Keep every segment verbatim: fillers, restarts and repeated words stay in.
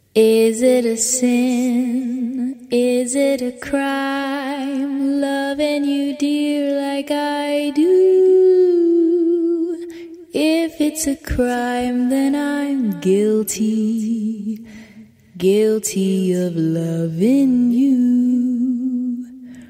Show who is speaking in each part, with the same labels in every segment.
Speaker 1: Is it a sin? Is it a crime? Loving you, dear, like I do. If it's a crime, then I'm guilty. Guilty of loving you.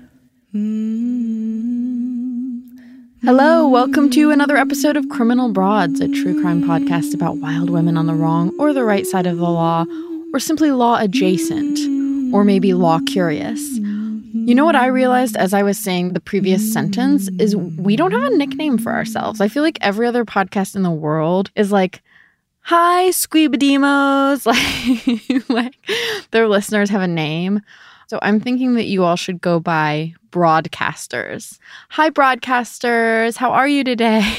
Speaker 1: Mm.
Speaker 2: Hello, welcome to another episode of Criminal Broads, a true crime podcast about wild women on the wrong or the right side of the law, or simply law adjacent, or maybe law curious. You know what I realized as I was saying the previous sentence is we don't have a nickname for ourselves. I feel like every other podcast in the world is like, hi, Squeebademos, like, like their listeners have a name. So I'm thinking that you all should go by broadcasters. Hi, broadcasters. How are you today?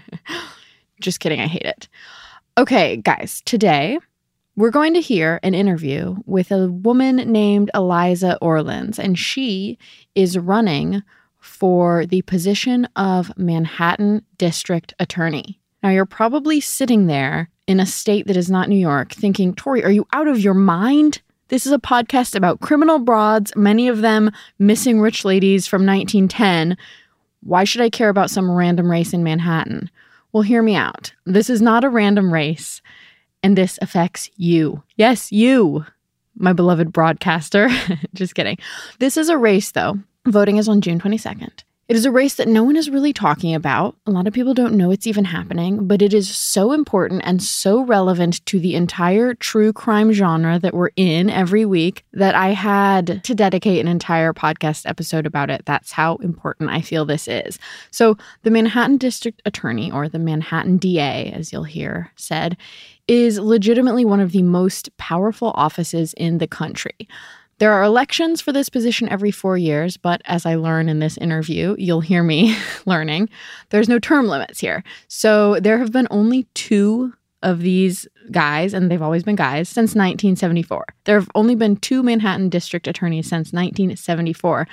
Speaker 2: Just kidding. I hate it. Okay, guys, today we're going to hear an interview with a woman named Eliza Orlins, and she is running for the position of Manhattan District Attorney. Now, you're probably sitting there in a state that is not New York thinking, Tori, are you out of your mind? This is a podcast about criminal broads, many of them missing rich ladies from nineteen ten. Why should I care about some random race in Manhattan? Well, hear me out. This is not a random race. And this affects you. Yes, you, my beloved broadcaster. Just kidding. This is a race, though. Voting is on June twenty-second. It is a race that no one is really talking about. A lot of people don't know it's even happening, but it is so important and so relevant to the entire true crime genre that we're in every week that I had to dedicate an entire podcast episode about it. That's how important I feel this is. So the Manhattan District Attorney, or the Manhattan D A, as you'll hear said, is legitimately one of the most powerful offices in the country. There are elections for this position every four years, but as I learn in this interview, you'll hear me learning, there's no term limits here. So there have been only two of these guys, and they've always been guys, since nineteen seventy-four. There have only been two Manhattan District Attorneys since nineteen seventy-four.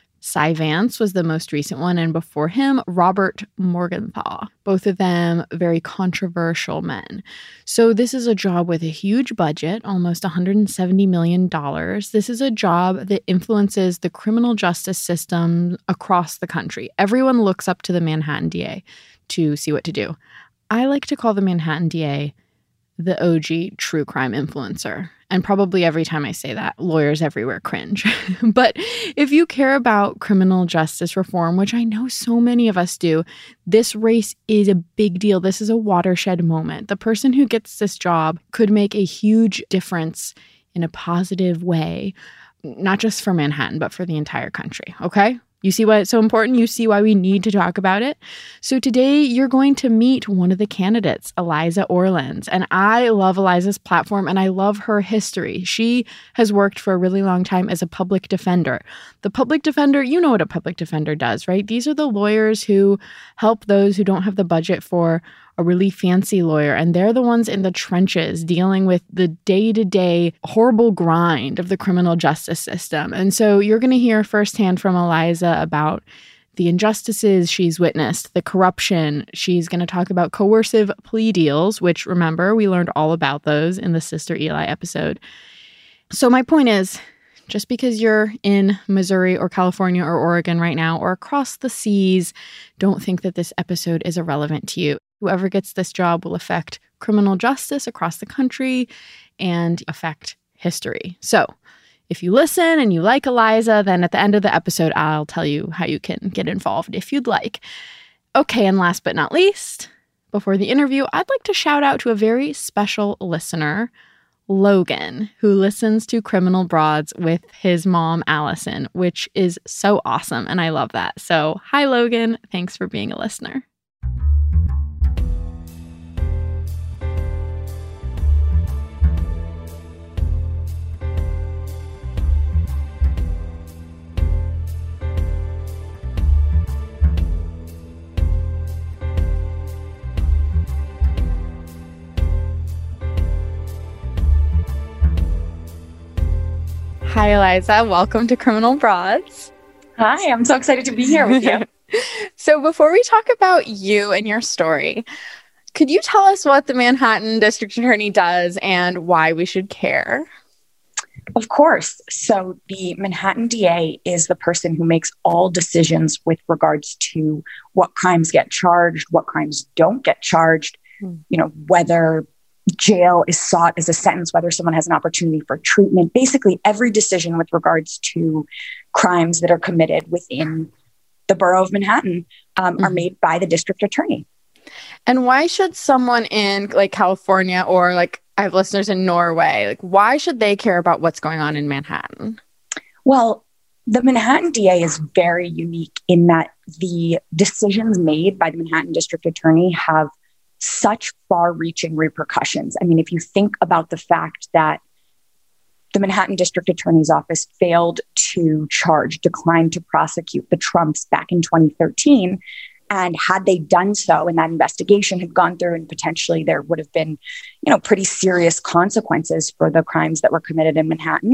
Speaker 2: Cy Vance was the most recent one, and before him, Robert Morgenthau. Both of them very controversial men. So this is a job with a huge budget, almost one hundred seventy million dollars. This is a job that influences the criminal justice system across the country. Everyone looks up to the Manhattan D A to see what to do. I like to call the Manhattan D A the O G true crime influencer. And probably every time I say that, lawyers everywhere cringe. But if you care about criminal justice reform, which I know so many of us do, this race is a big deal. This is a watershed moment. The person who gets this job could make a huge difference in a positive way, not just for Manhattan, but for the entire country. Okay? You see why it's so important? You see why we need to talk about it? So today you're going to meet one of the candidates, Eliza Orlins. And I love Eliza's platform and I love her history. She has worked for a really long time as a public defender. The public defender, you know what a public defender does, right? These are the lawyers who help those who don't have the budget for a really fancy lawyer, and they're the ones in the trenches dealing with the day-to-day horrible grind of the criminal justice system. And so you're going to hear firsthand from Eliza about the injustices she's witnessed, the corruption. She's going to talk about coercive plea deals, which, remember, we learned all about those in the Sister Eli episode. So my point is, just because you're in Missouri or California or Oregon right now or across the seas, don't think that this episode is irrelevant to you. Whoever gets this job will affect criminal justice across the country and affect history. So if you listen and you like Eliza, then at the end of the episode, I'll tell you how you can get involved if you'd like. Okay, and last but not least, before the interview, I'd like to shout out to a very special listener, Logan, who listens to Criminal Broads with his mom, Allison, which is so awesome, and I love that. So, hi, Logan. Thanks for being a listener. Hi, Eliza. Welcome to Criminal Broads.
Speaker 3: Hi, I'm so excited to be here with you.
Speaker 2: So before we talk about you and your story, Could you tell us what the Manhattan District Attorney does and why we should care?
Speaker 3: Of course. So the Manhattan D A is the person who makes all decisions with regards to what crimes get charged, what crimes don't get charged, mm. you know, whether jail is sought as a sentence, whether someone has an opportunity for treatment. Basically, every decision with regards to crimes that are committed within the borough of Manhattan um, mm-hmm. are made by the district attorney.
Speaker 2: And why should someone in like California or like I have listeners in Norway, like why should they care about what's going on in Manhattan?
Speaker 3: Well, the Manhattan D A is very unique in that the decisions made by the Manhattan District Attorney have such far-reaching repercussions. I mean, if you think about the fact that the Manhattan District Attorney's Office failed to charge, declined to prosecute the Trumps back in twenty thirteen, and had they done so and that investigation had gone through and potentially there would have been, you know, pretty serious consequences for the crimes that were committed in Manhattan,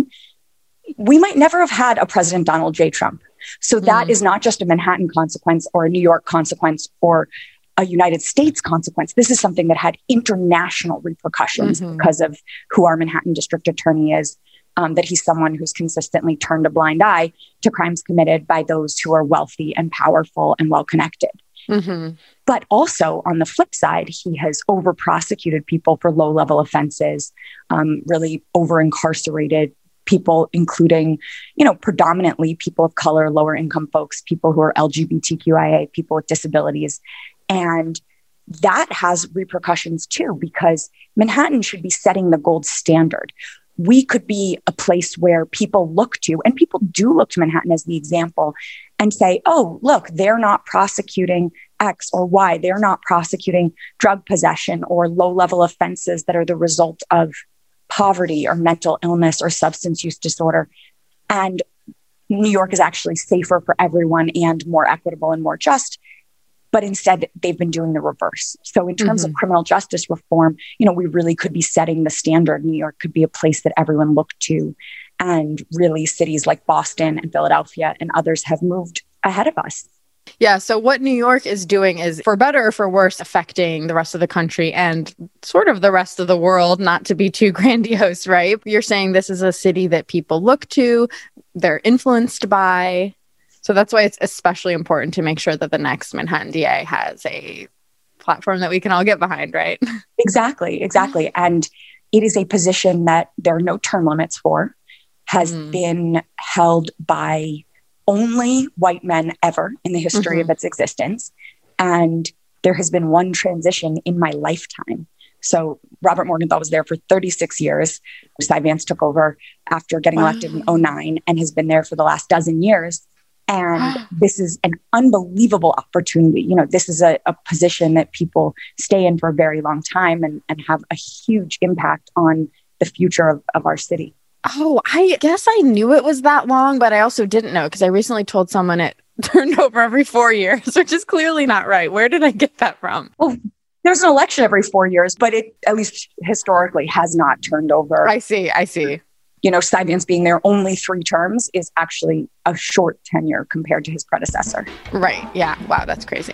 Speaker 3: we might never have had a President Donald J. Trump. So that mm. is not just a Manhattan consequence or a New York consequence or a United States consequence. This is something that had international repercussions mm-hmm. because of who our Manhattan District Attorney is, um, that he's someone who's consistently turned a blind eye to crimes committed by those who are wealthy and powerful and well-connected. Mm-hmm. But also on the flip side, he has over-prosecuted people for low-level offenses, um, really over-incarcerated people, including, you know, predominantly people of color, lower income folks, people who are L G B T Q I A, people with disabilities. And that has repercussions too, because Manhattan should be setting the gold standard. We could be a place where people look to, and people do look to Manhattan as the example and say, oh, look, they're not prosecuting X or Y. They're not prosecuting drug possession or low-level offenses that are the result of poverty or mental illness or substance use disorder. And New York is actually safer for everyone and more equitable and more just. But instead, they've been doing the reverse. So in terms mm-hmm. of criminal justice reform, you know, we really could be setting the standard. New York could be a place that everyone looked to. And really, cities like Boston and Philadelphia and others have moved ahead of us.
Speaker 2: Yeah. So what New York is doing is, for better or for worse, affecting the rest of the country and sort of the rest of the world, not to be too grandiose, right? You're saying this is a city that people look to, they're influenced by. So that's why it's especially important to make sure that the next Manhattan D A has a platform that we can all get behind, right?
Speaker 3: Exactly, exactly. And it is a position that there are no term limits for, has mm. been held by only white men ever in the history mm-hmm. of its existence. And there has been one transition in my lifetime. So Robert Morgenthau was there for thirty-six years. Cy Vance took over after getting wow. elected in oh nine and has been there for the last dozen years. And this is an unbelievable opportunity. You know, this is a, a position that people stay in for a very long time and, and have a huge impact on the future of, of our city.
Speaker 2: Oh, I guess I knew it was that long, but I also didn't know because I recently told someone it turned over every four years, which is clearly not right. Where did I get that from?
Speaker 3: Well, there's an election every four years, but it, at least historically, has not turned over.
Speaker 2: I see. I see.
Speaker 3: You know, Cy Vance being there only three terms is actually a short tenure compared to his predecessor.
Speaker 2: Right. Yeah. Wow. That's crazy.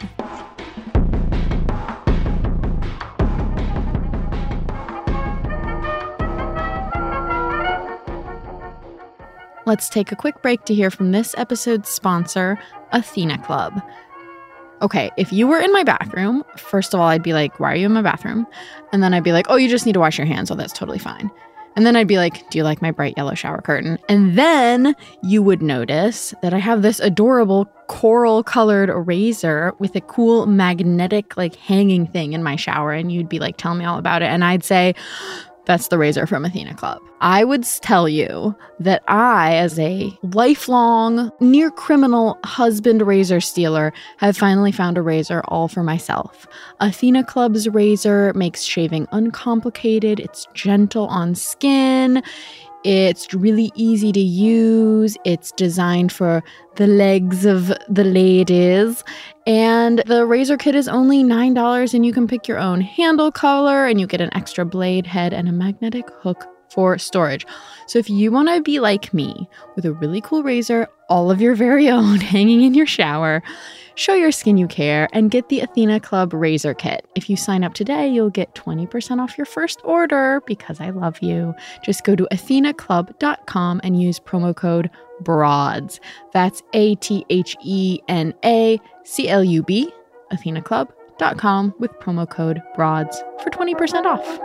Speaker 2: Let's take a quick break to hear from this episode's sponsor, Athena Club. Okay, if you were in my bathroom, first of all, I'd be like, why are you in my bathroom? And then I'd be like, oh, you just need to wash your hands. Oh, that's totally fine. And then I'd be like, do you like my bright yellow shower curtain? And then you would notice that I have this adorable coral colored razor with a cool magnetic like hanging thing in my shower. And you'd be like, tell me all about it. And I'd say, that's the razor from Athena Club. I would tell you that I, as a lifelong, near criminal husband razor stealer, have finally found a razor all for myself. Athena Club's razor makes shaving uncomplicated. It's gentle on skin. It's really easy to use. It's designed for the legs of the ladies. And the razor kit is only nine dollars and you can pick your own handle color and you get an extra blade head and a magnetic hook for storage. So if you want to be like me with a really cool razor, all of your very own hanging in your shower, show your skin you care, and get the Athena Club Razor Kit. If you sign up today, you'll get twenty percent off your first order because I love you. Just go to athena club dot com and use promo code BROADS. That's A T H E N A C L U B, athena club dot com with promo code BROADS for twenty percent off.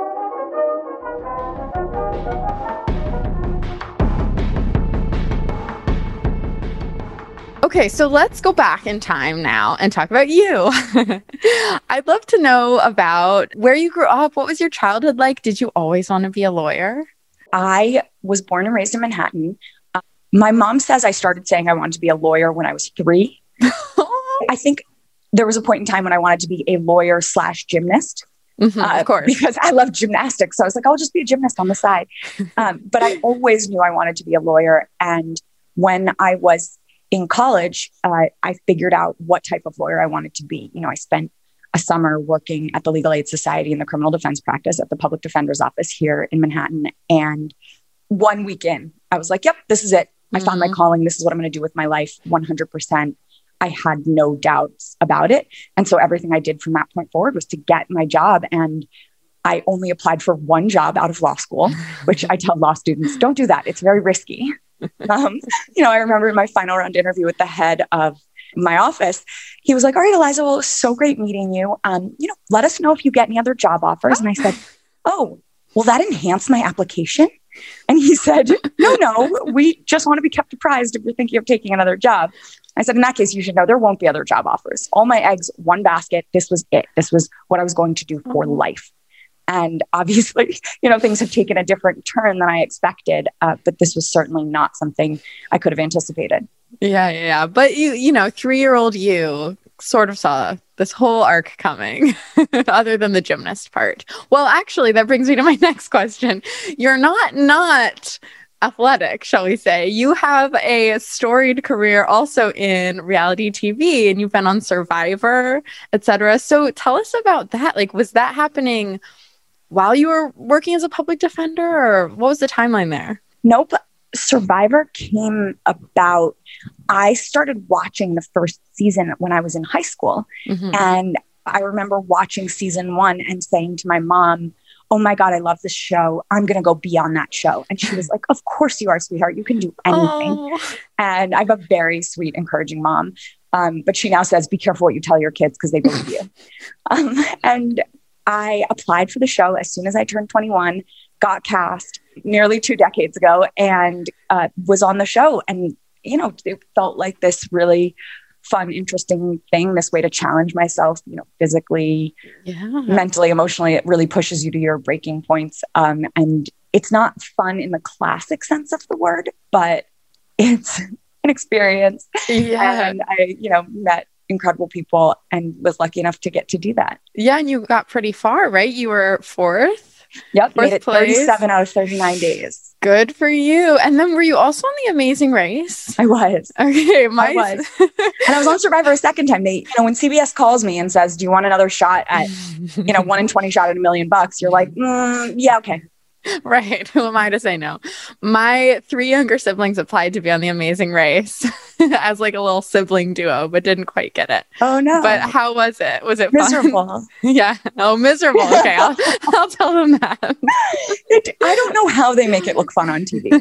Speaker 2: Okay, so let's go back in time now and talk about you. I'd love to know about where you grew up. What was your childhood like? Did you always want to be a lawyer?
Speaker 3: I was born and raised in Manhattan. Uh, my mom says I started saying I wanted to be a lawyer when I was three. I think there was a point in time when I wanted to be a lawyer slash gymnast.
Speaker 2: Mm-hmm,
Speaker 3: uh,
Speaker 2: of course.
Speaker 3: Because I love gymnastics. So I was like, I'll just be a gymnast on the side. Um, but I always knew I wanted to be a lawyer. And when I was in college, uh, I figured out what type of lawyer I wanted to be. You know, I spent a summer working at the Legal Aid Society in the criminal defense practice at the public defender's office here in Manhattan. And one week in, I was like, yep, this is it. I mm-hmm. found my calling. This is what I'm going to do with my life. one hundred percent. I had no doubts about it. And so everything I did from that point forward was to get my job. And I only applied for one job out of law school, which I tell law students, don't do that. It's very risky. Um, you know, I remember in my final round interview with the head of my office, he was like, all right, Eliza, well, it was so great meeting you. Um, you know, let us know if you get any other job offers. And I said, oh, will that enhance my application? And he said, no, no, we just want to be kept apprised if you're thinking of taking another job. I said, in that case, you should know there won't be other job offers. All my eggs, one basket. This was it. This was what I was going to do for life. And obviously, you know, things have taken a different turn than I expected, uh, but this was certainly not something I could have anticipated.
Speaker 2: Yeah, yeah, yeah. But you, you know, three-year-old you sort of saw this whole arc coming, other than the gymnast part. Well, actually, that brings me to my next question. You're not not athletic, shall we say. You have a storied career also in reality T V, and you've been on Survivor, et cetera. So tell us about that. Like, was that happening while you were working as a public defender, or what was the timeline there?
Speaker 3: Nope. Survivor came about. I started watching the first season when I was in high school. Mm-hmm. And I remember watching season one and saying to my mom, oh my God, I love this show. I'm going to go be on that show. And she was like, of course you are, sweetheart. You can do anything. Oh. And I have a very sweet, encouraging mom. Um, but she now says, be careful what you tell your kids because they believe you. um, and I applied for the show as soon as I turned twenty-one, got cast nearly two decades ago, and uh, was on the show. And, you know, it felt like this really fun, interesting thing, this way to challenge myself, you know, physically, yeah. mentally, emotionally. It really pushes you to your breaking points. Um, and it's not fun in the classic sense of the word, but it's an experience. Yeah. And I, you know, met incredible people and was lucky enough to get to do that.
Speaker 2: Yeah. And you got pretty far, right? You were fourth.
Speaker 3: Yep. Made it thirty-seven out of thirty-nine days.
Speaker 2: Good for you. And then were you also on The Amazing Race?
Speaker 3: I was.
Speaker 2: Okay. My...
Speaker 3: I was. And I was on Survivor a second time. They, you know, when C B S calls me and says, do you want another shot at, you know, one in twenty shot at a million bucks? You're like, mm, yeah, okay.
Speaker 2: Right. Who am I to say no? My three younger siblings applied to be on The Amazing Race as like a little sibling duo, but didn't quite get it.
Speaker 3: Oh, no.
Speaker 2: But how was it? Was it
Speaker 3: miserable?
Speaker 2: Fun? Yeah. Oh, miserable. Okay. I'll, I'll tell them that.
Speaker 3: It, I don't know how they make it look fun on T V.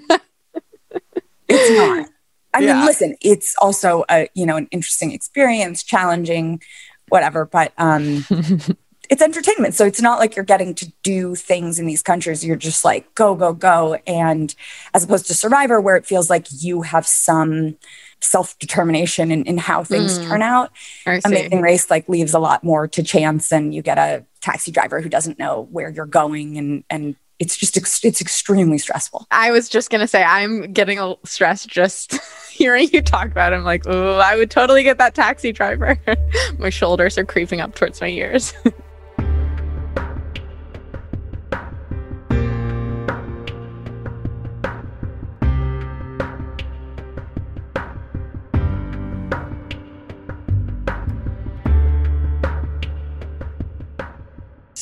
Speaker 3: It's not. I yeah. mean, listen, it's also a, you know, an interesting experience, challenging, whatever, but um it's entertainment. So it's not like you're getting to do things in these countries. You're just like, go, go, go. And as opposed to Survivor, where it feels like you have some self-determination in, in how things mm, turn out. Amazing Race like leaves a lot more to chance, and you get a taxi driver who doesn't know where you're going. And, and it's just, ex- it's extremely stressful.
Speaker 2: I was just going to say, I'm getting a stressed just hearing you talk about it. I'm like, oh, I would totally get that taxi driver. My shoulders are creeping up towards my ears.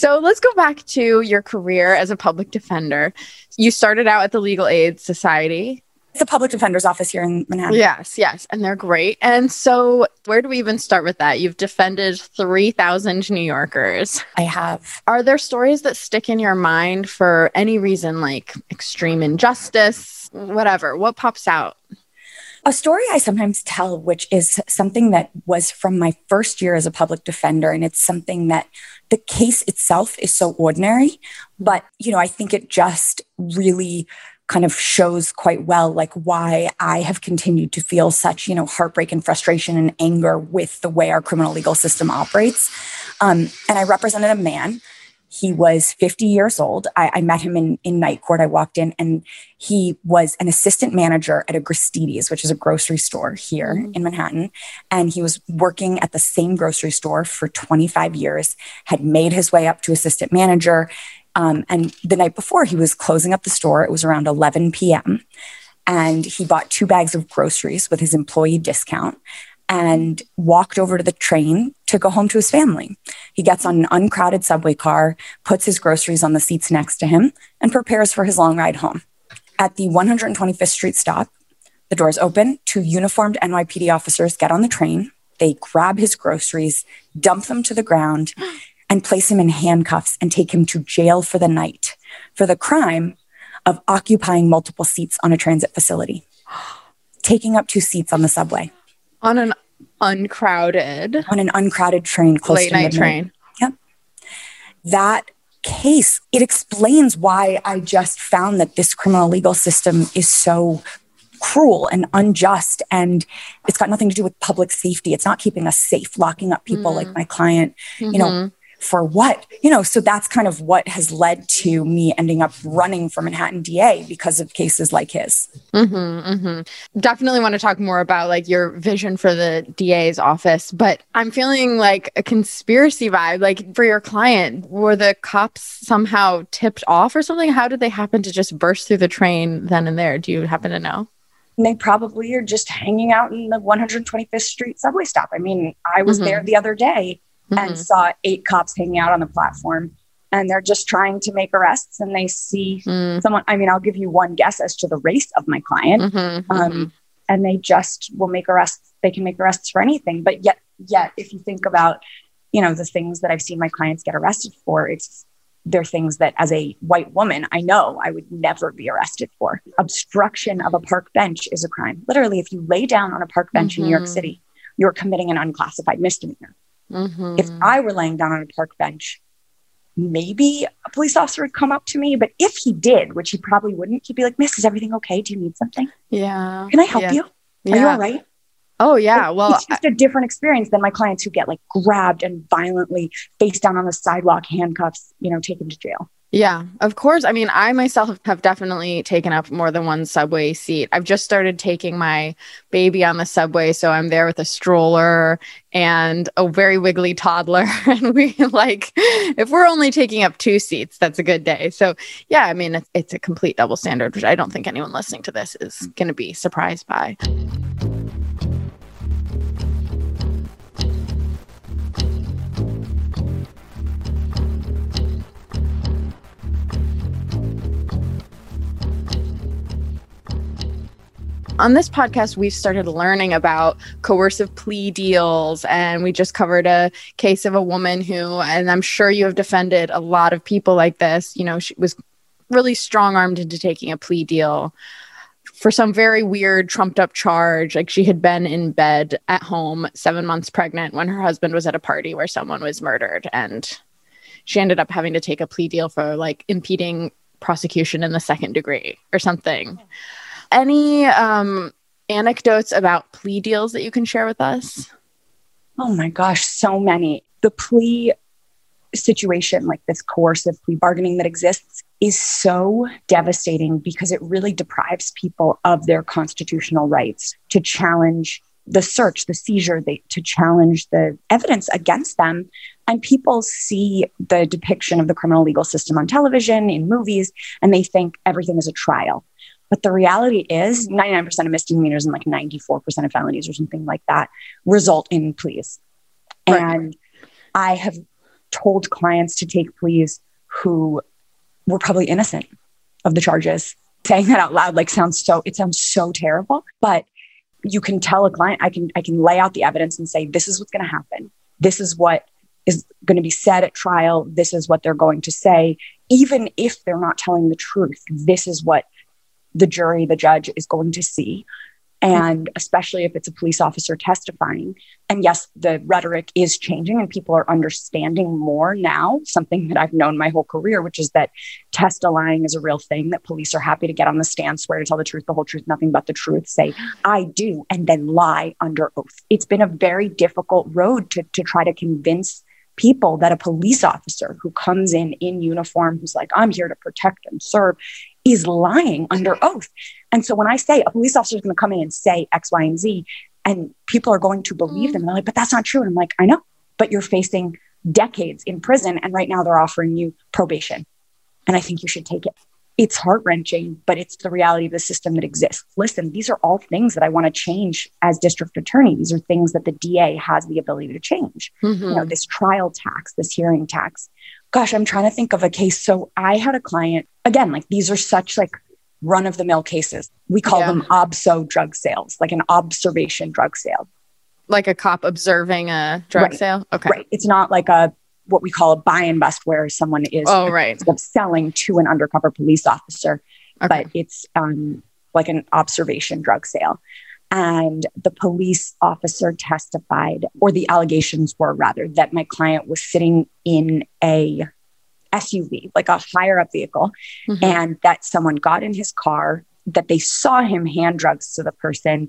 Speaker 2: So let's go back to your career as a public defender. You started out at the Legal Aid Society.
Speaker 3: It's a public defender's office here in Manhattan.
Speaker 2: Yes, yes. And they're great. And so where do we even start with that? You've defended three thousand New Yorkers.
Speaker 3: I have.
Speaker 2: Are there stories that stick in your mind for any reason, like extreme injustice, whatever? What pops out?
Speaker 3: A story I sometimes tell, which is something that was from my first year as a public defender. And it's something that the case itself is so ordinary, but, you know, I think it just really kind of shows quite well, like why I have continued to feel such, you know, heartbreak and frustration and anger with the way our criminal legal system operates. Um, and I represented a man. He was fifty years old. I, I met him in, in night court. I walked in and he was an assistant manager at a Gristedes, which is a grocery store here mm-hmm. in Manhattan. And he was working at the same grocery store for twenty-five years, had made his way up to assistant manager. Um, and the night before, he was closing up the store. It was around eleven p.m. And he bought two bags of groceries with his employee discount and walked over to the train to go home to his family. He gets on an uncrowded subway car, puts his groceries on the seats next to him, and prepares for his long ride home. At the one hundred twenty-fifth Street stop, the doors open. Two uniformed N Y P D officers get on the train. They grab his groceries, dump them to the ground, and place him in handcuffs and take him to jail for the night for the crime of occupying multiple seats on a transit facility, taking up two seats on the subway.
Speaker 2: On an uncrowded...
Speaker 3: On an uncrowded train close
Speaker 2: late
Speaker 3: to
Speaker 2: night
Speaker 3: midnight.
Speaker 2: train.
Speaker 3: Yep. That case, it explains why I just found that this criminal legal system is so cruel and unjust, and it's got nothing to do with public safety. It's not keeping us safe, locking up people mm. like my client, mm-hmm. you know, for what? You know, so that's kind of what has led to me ending up running for Manhattan D A because of cases like his.
Speaker 2: Mm-hmm, mm-hmm. Definitely want to talk more about like your vision for the D A's office, but I'm feeling like a conspiracy vibe. Like for your client, were the cops somehow tipped off or something? How did they happen to just burst through the train then and there? Do you happen to know?
Speaker 3: They probably are just hanging out in the one hundred twenty-fifth Street subway stop. I mean, I was mm-hmm. there the other day and mm-hmm. saw eight cops hanging out on the platform, and they're just trying to make arrests, and they see mm. someone. I mean, I'll give you one guess as to the race of my client. Mm-hmm, um, mm-hmm. And they just will make arrests. They can make arrests for anything. But yet, yet, if you think about, you know, the things that I've seen my clients get arrested for, it's they're things that as a white woman, I know I would never be arrested for. Obstruction of a park bench is a crime. Literally, if you lay down on a park bench mm-hmm. in New York City, you're committing an unclassified misdemeanor. Mm-hmm. If I were laying down on a park bench, maybe a police officer would come up to me. But if he did, which he probably wouldn't, he'd be like, "Miss, is everything okay? Do you need something?
Speaker 2: Yeah.
Speaker 3: Can I help
Speaker 2: yeah.
Speaker 3: you? Are
Speaker 2: yeah.
Speaker 3: you all right?"
Speaker 2: Oh, yeah. Well,
Speaker 3: it's just a different experience than my clients who get like grabbed and violently face down on the sidewalk, handcuffs, you know, taken to jail.
Speaker 2: Yeah, of course. I mean, I myself have definitely taken up more than one subway seat. I've just started taking my baby on the subway. So I'm there with a stroller and a very wiggly toddler. And we like, if we're only taking up two seats, that's a good day. So yeah, I mean, it's, it's a complete double standard, which I don't think anyone listening to this is going to be surprised by. On this podcast, we've started learning about coercive plea deals, and we just covered a case of a woman who, and I'm sure you have defended a lot of people like this, you know, she was really strong-armed into taking a plea deal for some very weird, trumped-up charge. Like she had been in bed at home, seven months pregnant, when her husband was at a party where someone was murdered, and she ended up having to take a plea deal for like impeding prosecution in the second degree or something. Any um, anecdotes about plea deals that you can share with us?
Speaker 3: Oh my gosh, so many. The plea situation, like this coercive plea bargaining that exists, is so devastating because it really deprives people of their constitutional rights to challenge the search, the seizure, they, to challenge the evidence against them. And people see the depiction of the criminal legal system on television, in movies, and they think everything is a trial. But the reality is ninety-nine percent of misdemeanors and like ninety-four percent of felonies or something like that result in pleas. Right. And I have told clients to take pleas who were probably innocent of the charges. Saying that out loud, like sounds so, it sounds so terrible, but you can tell a client, I can, I can lay out the evidence and say, this is what's going to happen. This is what is going to be said at trial. This is what they're going to say. Even if they're not telling the truth, this is what the jury, the judge is going to see. And especially if it's a police officer testifying. And yes, the rhetoric is changing and people are understanding more now, something that I've known my whole career, which is that testifying is a real thing, that police are happy to get on the stand, swear to tell the truth, the whole truth, nothing but the truth, say, I do, and then lie under oath. It's been a very difficult road to, to try to convince people that a police officer who comes in in uniform, who's like, I'm here to protect and serve, is lying under oath. And so when I say a police officer is going to come in and say X, Y, and Z, and people are going to believe them, and they're like, but that's not true. And I'm like, I know, but you're facing decades in prison. And right now they're offering you probation. And I think you should take it. It's heart-wrenching, but it's the reality of the system that exists. Listen, these are all things that I want to change as district attorney. These are things that the D A has the ability to change. Mm-hmm. You know, this trial tax, this hearing tax. Gosh, I'm trying to think of a case. So I had a client, again, like these are such like run-of-the-mill cases. We call yeah. them obso drug sales, like an observation drug sale.
Speaker 2: Like a cop observing a drug
Speaker 3: right.
Speaker 2: sale? Okay.
Speaker 3: Right. It's not like a what we call a buy and bust where someone is
Speaker 2: oh, right.
Speaker 3: selling to an undercover police officer,
Speaker 2: okay.
Speaker 3: but it's um, like an observation drug sale. And the police officer testified, or the allegations were rather, that my client was sitting in a S U V, like a higher up vehicle, mm-hmm. and that someone got in his car, that they saw him hand drugs to the person,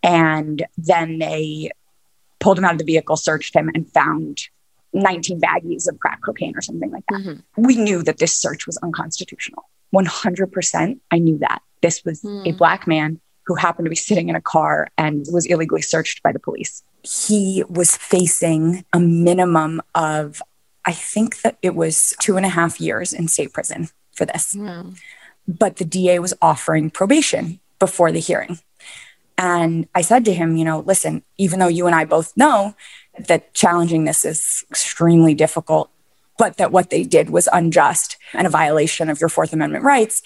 Speaker 3: and then they pulled him out of the vehicle, searched him, and found nineteen baggies of crack cocaine or something like that. Mm-hmm. We knew that this search was unconstitutional. one hundred percent. I knew that. This was mm. a Black man who happened to be sitting in a car and was illegally searched by the police. He was facing a minimum of, I think that it was two and a half years in state prison for this. Wow. But the D A was offering probation before the hearing. And I said to him, you know, listen, even though you and I both know that challenging this is extremely difficult, but that what they did was unjust and a violation of your Fourth Amendment rights,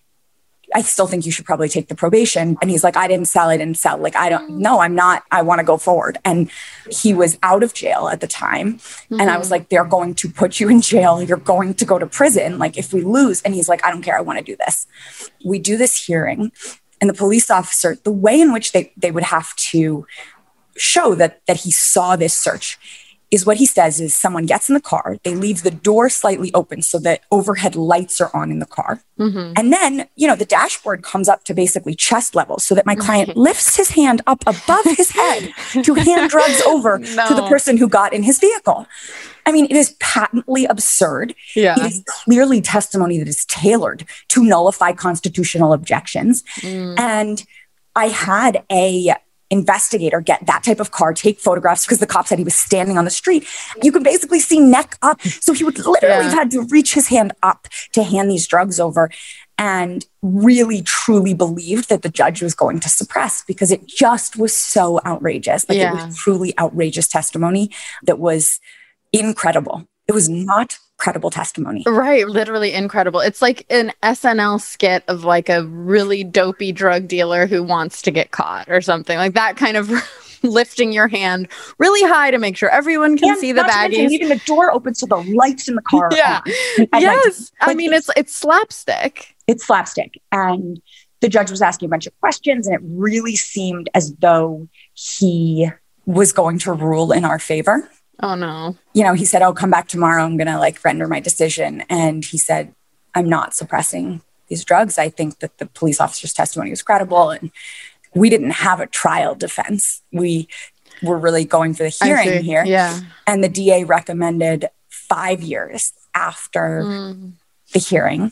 Speaker 3: I still think you should probably take the probation. And he's like, I didn't sell, I didn't sell. Like, I don't, no, I'm not, I want to go forward. And he was out of jail at the time. Mm-hmm. And I was like, they're going to put you in jail. You're going to go to prison. Like if we lose. And he's like, I don't care. I want to do this. We do this hearing. And the police officer, the way in which they, they would have to show that, that he saw this search is what he says is someone gets in the car, they leave the door slightly open so that overhead lights are on in the car. Mm-hmm. And then, you know, the dashboard comes up to basically chest level so that my client lifts his hand up above his head to hand drugs over no. to the person who got in his vehicle. I mean, it is patently absurd.
Speaker 2: Yeah.
Speaker 3: It is clearly testimony that is tailored to nullify constitutional objections. Mm. And I had a investigator get that type of car, take photographs because the cop said he was standing on the street. You could basically see neck up. So he would literally yeah. have had to reach his hand up to hand these drugs over, and really truly believed that the judge was going to suppress because it just was so outrageous. Like yeah. it was truly outrageous testimony that was incredible. It was not credible testimony.
Speaker 2: Right. Literally incredible. It's like an S N L skit of like a really dopey drug dealer who wants to get caught or something like that, kind of lifting your hand really high to make sure everyone can and see the baggies.
Speaker 3: Even the door open so the lights in the car.
Speaker 2: Yeah. Yes. Like, I mean, it's, it's slapstick.
Speaker 3: It's slapstick. And the judge was asking a bunch of questions, and it really seemed as though he was going to rule in our favor.
Speaker 2: Oh, no.
Speaker 3: You know, he said, oh, come back tomorrow. I'm going to like render my decision. And he said, I'm not suppressing these drugs. I think that the police officer's testimony was credible. And we didn't have a trial defense. We were really going for the hearing here.
Speaker 2: Yeah.
Speaker 3: And the D A recommended five years after mm. the hearing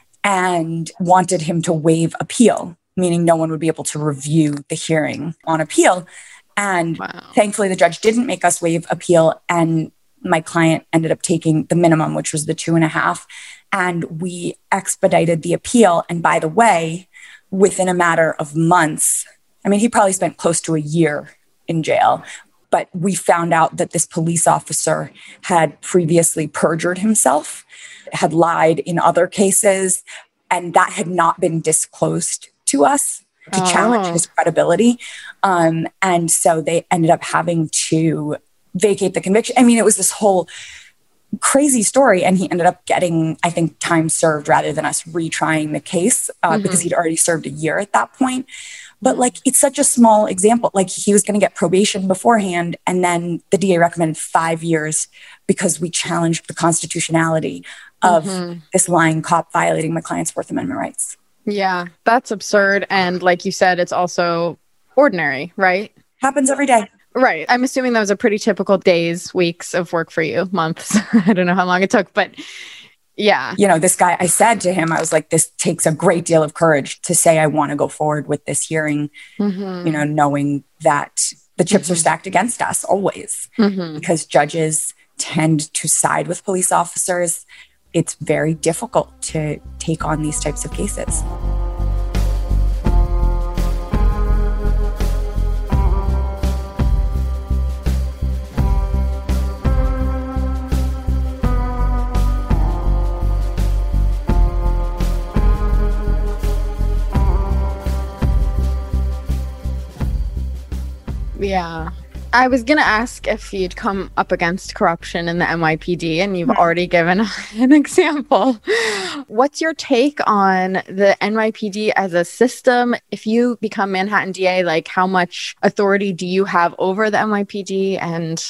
Speaker 3: and wanted him to waive appeal, meaning no one would be able to review the hearing on appeal. And wow. thankfully, the judge didn't make us waive appeal. And my client ended up taking the minimum, which was the two and a half. And we expedited the appeal. And by the way, within a matter of months, I mean, he probably spent close to a year in jail. But we found out that this police officer had previously perjured himself, had lied in other cases, and that had not been disclosed to us to oh. challenge his credibility. Um, and so they ended up having to vacate the conviction. I mean, it was this whole crazy story. And he ended up getting, I think, time served rather than us retrying the case uh, mm-hmm. because he'd already served a year at that point. But like, it's such a small example. Like he was going to get probation beforehand. And then the D A recommended five years because we challenged the constitutionality of mm-hmm. this lying cop violating my client's Fourth Amendment rights.
Speaker 2: Yeah, that's absurd. And like you said, it's also ordinary, right?
Speaker 3: Happens every day.
Speaker 2: Right. I'm assuming that was a pretty typical days, weeks of work for you, months. I don't know how long it took, but yeah.
Speaker 3: You know, this guy, I said to him, I was like, this takes a great deal of courage to say, I want to go forward with this hearing, mm-hmm. you know, knowing that the chips mm-hmm. are stacked against us always mm-hmm. because judges tend to side with police officers. It's very difficult to take on these types of cases.
Speaker 2: Yeah. I was going to ask if you'd come up against corruption in the N Y P D, and you've already given an example. What's your take on the N Y P D as a system? If you become Manhattan D A, like how much authority do you have over the N Y P D, and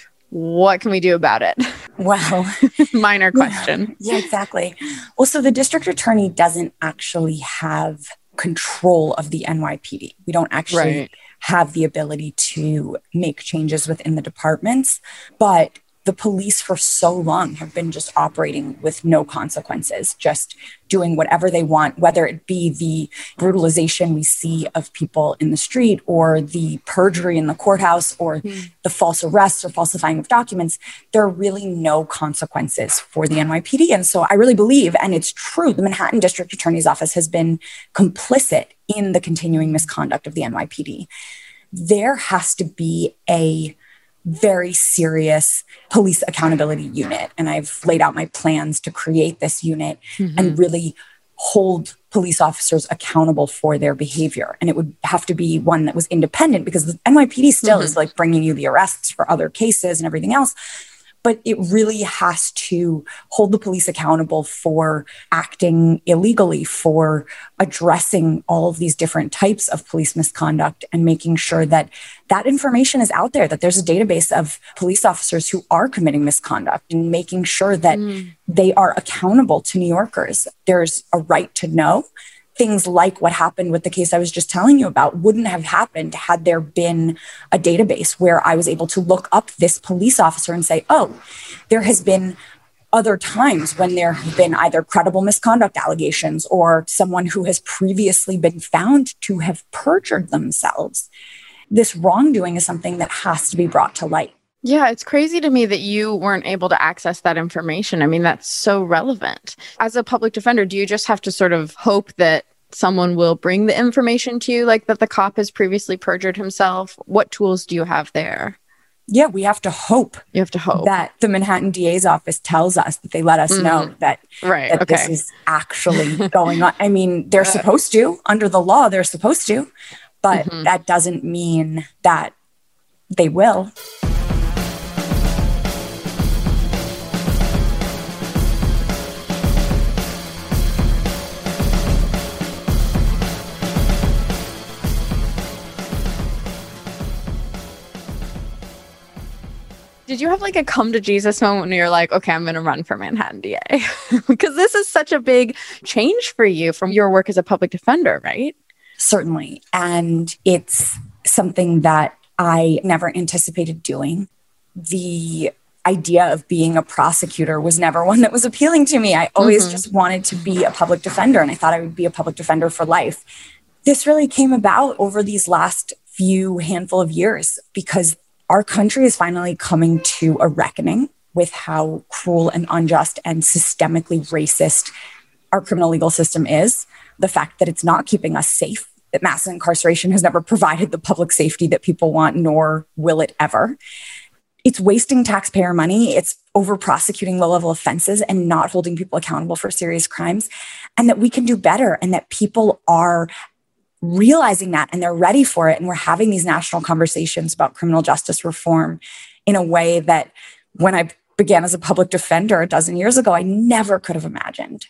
Speaker 2: what can we do about it?
Speaker 3: Well,
Speaker 2: minor question.
Speaker 3: Yeah, exactly. Well, so the district attorney doesn't actually have control of the N Y P D. We don't actually right. have the ability to make changes within the departments, but the police for so long have been just operating with no consequences, just doing whatever they want, whether it be the brutalization we see of people in the street or the perjury in the courthouse or mm. the false arrests or falsifying of documents. There are really no consequences for the N Y P D. And so I really believe, and it's true, the Manhattan District Attorney's Office has been complicit in the continuing misconduct of the N Y P D. There has to be a very serious police accountability unit. And I've laid out my plans to create this unit mm-hmm. and really hold police officers accountable for their behavior. And it would have to be one that was independent because the N Y P D still mm-hmm. is like bringing you the arrests for other cases and everything else. But it really has to hold the police accountable for acting illegally, for addressing all of these different types of police misconduct and making sure that that information is out there, that there's a database of police officers who are committing misconduct and making sure that mm. they are accountable to New Yorkers. There's a right to know. Things like what happened with the case I was just telling you about wouldn't have happened had there been a database where I was able to look up this police officer and say, oh, there has been other times when there have been either credible misconduct allegations or someone who has previously been found to have perjured themselves. This wrongdoing is something that has to be brought to light.
Speaker 2: Yeah, it's crazy to me that you weren't able to access that information. I mean, that's so relevant. As a public defender, do you just have to sort of hope that someone will bring the information to you, like that the cop has previously perjured himself? What tools do you have there?
Speaker 3: Yeah, we have to hope.
Speaker 2: You have to hope
Speaker 3: that the Manhattan D A's office tells us, that they let us mm-hmm. know that,
Speaker 2: right.
Speaker 3: that
Speaker 2: okay.
Speaker 3: this is actually going on. I mean, they're supposed to, under the law, they're supposed to, but mm-hmm. that doesn't mean that they will.
Speaker 2: Did you have like a come to Jesus moment when you're like, okay, I'm going to run for Manhattan D A? Because this is such a big change for you from your work as a public defender, right?
Speaker 3: Certainly. And it's something that I never anticipated doing. The idea of being a prosecutor was never one that was appealing to me. I always mm-hmm. just wanted to be a public defender, and I thought I would be a public defender for life. This really came about over these last few handful of years because our country is finally coming to a reckoning with how cruel and unjust and systemically racist our criminal legal system is. The fact that it's not keeping us safe that mass incarceration has never provided the public safety that people want, nor will it ever. It's wasting taxpayer money. It's over prosecuting low-level offenses and not holding people accountable for serious crimes, and that we can do better, and that people are realizing that and they're ready for it. And we're having these national conversations about criminal justice reform in a way that when I began as a public defender a dozen years ago, I never could have imagined.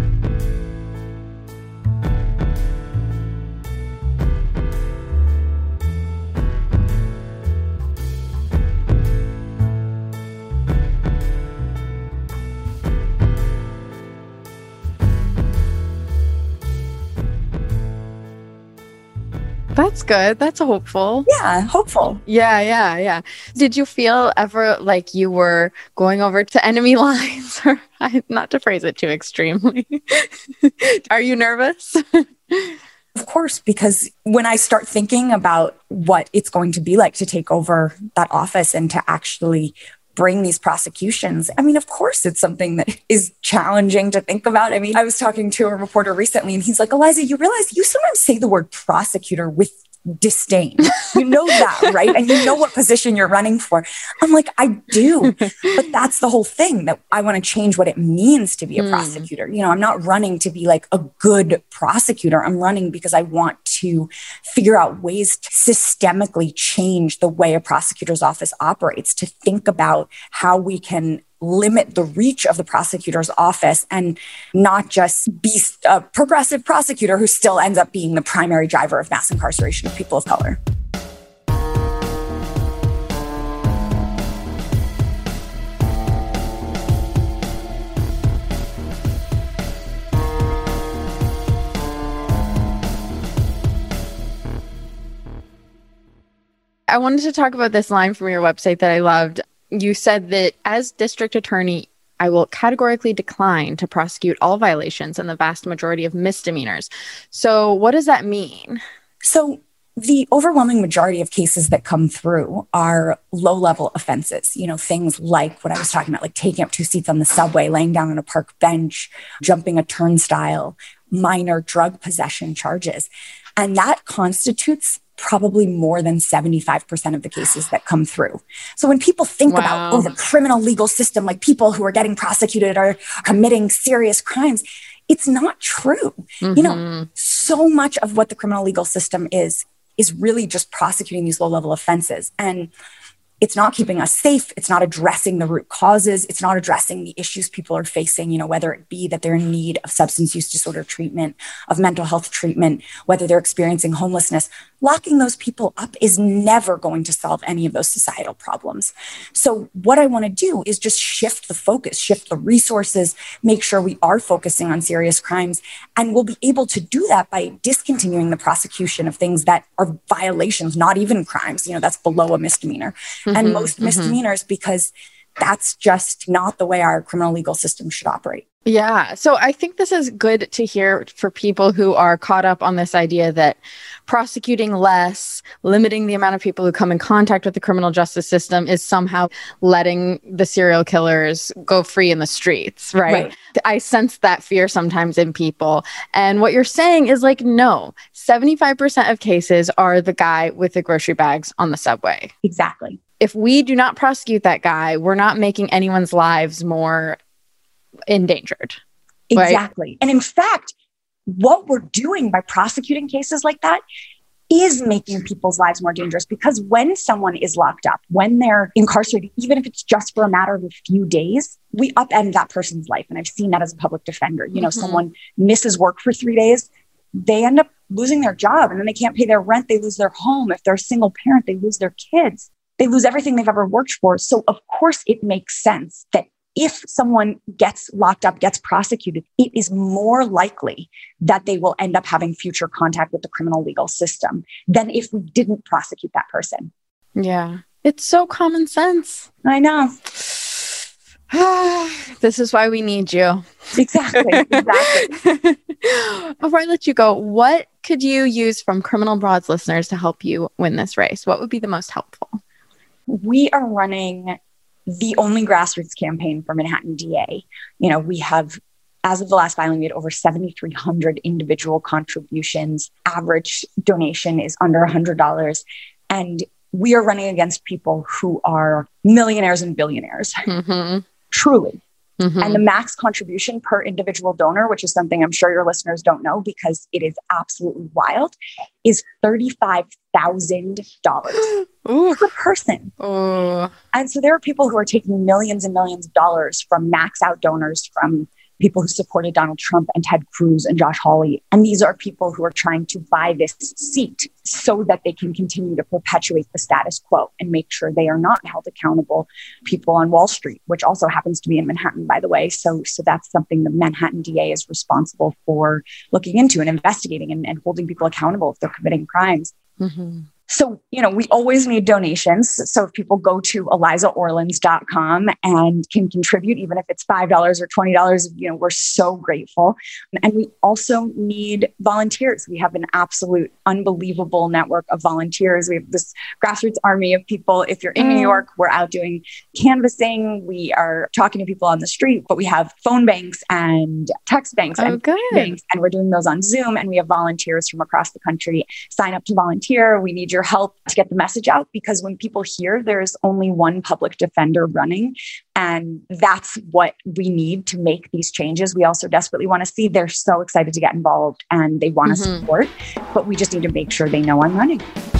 Speaker 2: That's good. That's hopeful.
Speaker 3: Yeah, hopeful.
Speaker 2: Yeah, yeah, yeah. Did you feel ever like you were going over to enemy lines? Or not to phrase it too extremely. Are you nervous?
Speaker 3: Of course, because when I start thinking about what it's going to be like to take over that office and to actually bring these prosecutions, I mean, of course, it's something that is challenging to think about. I mean, I was talking to a reporter recently and he's like, Eliza, you realize you sometimes say the word prosecutor with disdain. You know that, right? And you know what position you're running for. I'm like, I do. But that's the whole thing, that I want to change what it means to be a mm. prosecutor. You know, I'm not running to be like a good prosecutor. I'm running because I want to figure out ways to systemically change the way a prosecutor's office operates, to think about how we can limit the reach of the prosecutor's office and not just be a progressive prosecutor who still ends up being the primary driver of mass incarceration of people of color.
Speaker 2: I wanted to talk about this line from your website that I loved. You said that as district attorney, I will categorically decline to prosecute all violations and the vast majority of misdemeanors. So what does that mean?
Speaker 3: So the overwhelming majority of cases that come through are low-level offenses. You know, things like what I was talking about, like taking up two seats on the subway, laying down on a park bench, jumping a turnstile, minor drug possession charges. And that constitutes probably more than seventy-five percent of the cases that come through. So when people think wow. about, oh, the criminal legal system, like people who are getting prosecuted are committing serious crimes, it's not true. Mm-hmm. You know, so much of what the criminal legal system is, is really just prosecuting these low-level offenses. And it's not keeping us safe. It's not addressing the root causes. It's not addressing the issues people are facing, you know, whether it be that they're in need of substance use disorder treatment, of mental health treatment, whether they're experiencing homelessness. Locking those people up is never going to solve any of those societal problems. So what I want to do is just shift the focus, shift the resources, make sure we are focusing on serious crimes. And we'll be able to do that by discontinuing the prosecution of things that are violations, not even crimes. You know, that's below a misdemeanor. Mm-hmm, and most mm-hmm. misdemeanors, because that's just not the way our criminal legal system should operate.
Speaker 2: Yeah. So I think this is good to hear for people who are caught up on this idea that prosecuting less, limiting the amount of people who come in contact with the criminal justice system is somehow letting the serial killers go free in the streets, right? right? I sense that fear sometimes in people. And what you're saying is like, no, seventy-five percent of cases are the guy with the grocery bags on the subway.
Speaker 3: Exactly.
Speaker 2: If we do not prosecute that guy, we're not making anyone's lives more endangered. Right?
Speaker 3: Exactly. And in fact, what we're doing by prosecuting cases like that is making people's lives more dangerous, because when someone is locked up, when they're incarcerated, even if it's just for a matter of a few days, we upend that person's life. And I've seen that as a public defender. You know, mm-hmm. someone misses work for three days, they end up losing their job, and then they can't pay their rent. They lose their home. If they're a single parent, they lose their kids. They lose everything they've ever worked for. So of course it makes sense that if someone gets locked up, gets prosecuted, it is more likely that they will end up having future contact with the criminal legal system than if we didn't prosecute that person.
Speaker 2: Yeah. It's so common sense.
Speaker 3: I know.
Speaker 2: This is why we need you.
Speaker 3: Exactly. Exactly.
Speaker 2: Before I let you go, what could you use from Criminal Broads listeners to help you win this race? What would be the most helpful?
Speaker 3: We are running the only grassroots campaign for Manhattan D A. You know, we have As of the last filing, we had over seven thousand three hundred individual contributions. Average donation is under one hundred dollars. And we are running against people who are millionaires and billionaires, mm-hmm. truly. Mm-hmm. And the max contribution per individual donor, which is something I'm sure your listeners don't know because it is absolutely wild, is thirty-five thousand dollars per person. Ooh. And so there are people who are taking millions and millions of dollars from max out donors, from people who supported Donald Trump and Ted Cruz and Josh Hawley. And these are people who are trying to buy this seat so that they can continue to perpetuate the status quo and make sure they are not held accountable. People on Wall Street, which also happens to be in Manhattan, by the way. So, so that's something the Manhattan D A is responsible for looking into and investigating and, and holding people accountable if they're committing crimes. Mm-hmm. So, you know, we always need donations. So if people go to eliza orlins dot com and can contribute, even if it's five dollars or twenty dollars, you know, we're so grateful. And we also need volunteers. We have an absolute unbelievable network of volunteers. We have this grassroots army of people. If you're in New York, we're out doing canvassing. We are talking to people on the street, but we have phone banks and text banks and
Speaker 2: oh,
Speaker 3: banks, and we're doing those on Zoom. And we have volunteers from across the country sign up to volunteer. We need your help to get the message out, because when people hear there's only one public defender running, and that's what we need to make these changes, we also desperately want to see. They're so excited to get involved and they want to mm-hmm. support, but we just need to make sure they know I'm running.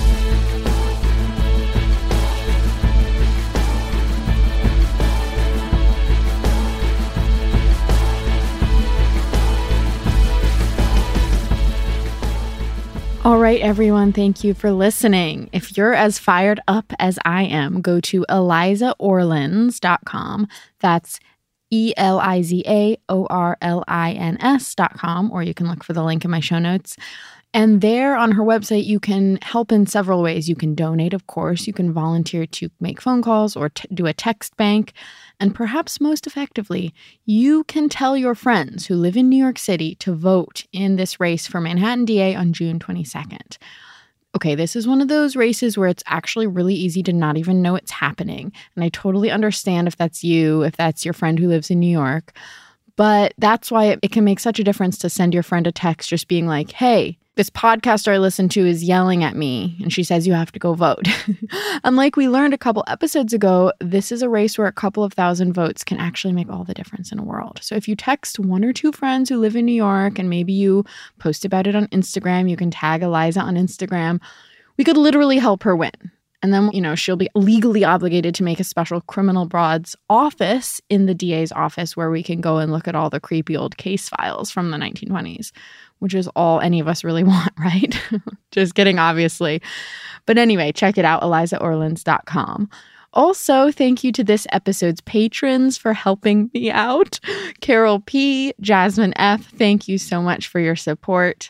Speaker 2: All right, everyone, thank you for listening. If you're as fired up as I am, go to eliza orlins dot com. That's E L I Z A O R L I N S dot com, or you can look for the link in my show notes. And there on her website, you can help in several ways. You can donate, of course. You can volunteer to make phone calls or t- do a text bank. And perhaps most effectively, you can tell your friends who live in New York City to vote in this race for Manhattan D A on June twenty-second. Okay, this is one of those races where it's actually really easy to not even know it's happening. And I totally understand if that's you, if that's your friend who lives in New York. But that's why it, it can make such a difference to send your friend a text just being like, hey, this podcaster I listen to is yelling at me, and she says you have to go vote. And like we learned a couple episodes ago, this is a race where a couple of thousand votes can actually make all the difference in a world. So if you text one or two friends who live in New York, and maybe you post about it on Instagram, you can tag Eliza on Instagram, we could literally help her win. And then, you know, she'll be legally obligated to make a special criminal broads office in the D A's office where we can go and look at all the creepy old case files from the nineteen twenties, which is all any of us really want, right? Just kidding, obviously. But anyway, check it out, eliza orlins dot com. Also, thank you to this episode's patrons for helping me out. Carol P., Jasmine F., thank you so much for your support.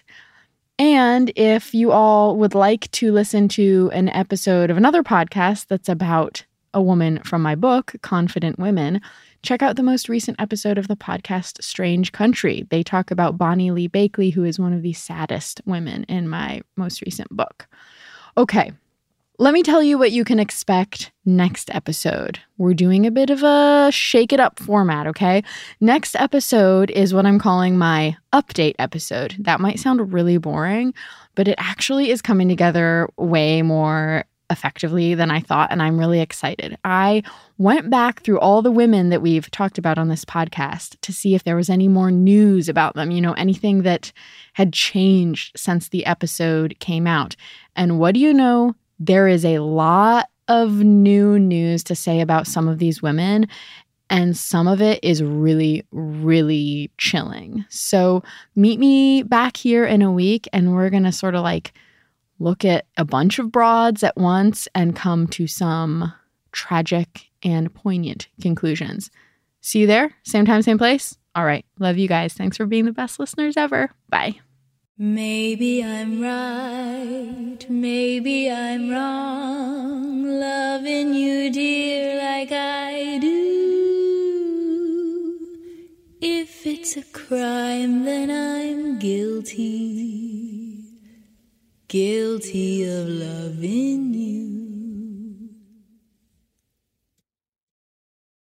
Speaker 2: And if you all would like to listen to an episode of another podcast that's about a woman from my book, Confident Women, check out the most recent episode of the podcast, Strange Country. They talk about Bonnie Lee Bakley, who is one of the saddest women in my most recent book. Okay, let me tell you what you can expect next episode. We're doing a bit of a shake it up format, okay? Next episode is what I'm calling my update episode. That might sound really boring, but it actually is coming together way more effectively than I thought, and I'm really excited. I went back through all the women that we've talked about on this podcast to see if there was any more news about them, you know, anything that had changed since the episode came out. And what do you know? There is a lot of new news to say about some of these women, and some of it is really, really chilling. So meet me back here in a week, and we're going to sort of like look at a bunch of broads at once and come to some tragic and poignant conclusions. See you there? Same time, same place? All right. Love you guys. Thanks for being the best listeners ever. Bye.
Speaker 1: Maybe I'm right, maybe I'm wrong, loving you, dear, like I do. If it's a crime, then I'm guilty, guilty of love.